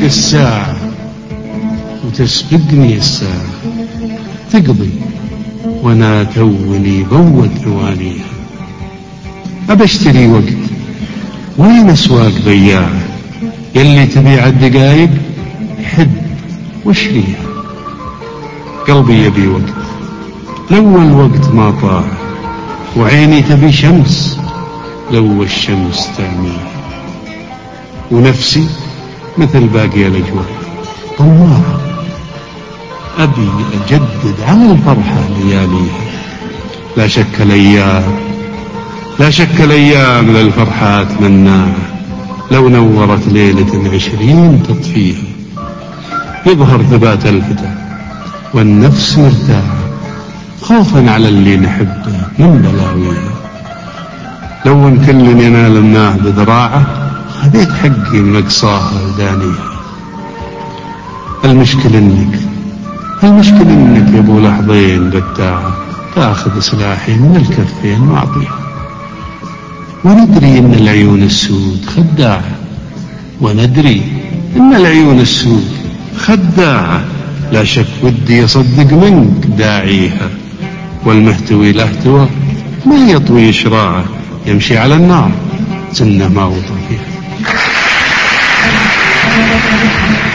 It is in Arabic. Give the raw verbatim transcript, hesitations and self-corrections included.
الساعة وتسبقني الساعة، تقضي وانا توني بوت ثوانيها. أبشتري وقت وين أسواق بياعة، يلي تبيع الدقايق حد واشريها. قلبي يبي وقت لو الوقت ما طاع، وعيني تبي شمس لو الشمس تعميها. ونفسي مثل باقي الأجواء طماعة، أبي أجدد على الفرحة لياليها. لا شك الأيام لا شك الأيام للفرحات مناعة، لو نورت ليلة عشرين تطفيها. يظهر ثبات الفتى والنفس مرتاحة، خوفا على اللي نحبه من بلاويها. لو ان كل ينال الناه بذراعه، خذيت حقي من اقصاها ودانيها. المشكل انك المشكل انك يا ابو لحظين قداعة، تاخذ سلاحي من الكفين واعطيها. وندري ان العيون السود خداعة، وندري ان العيون السود خداعة. لا شك ودي يصدق منك داعيها، والمهتوي له توى ما يطوي شراعه، يمشي على النار سنه ما وطى فيها.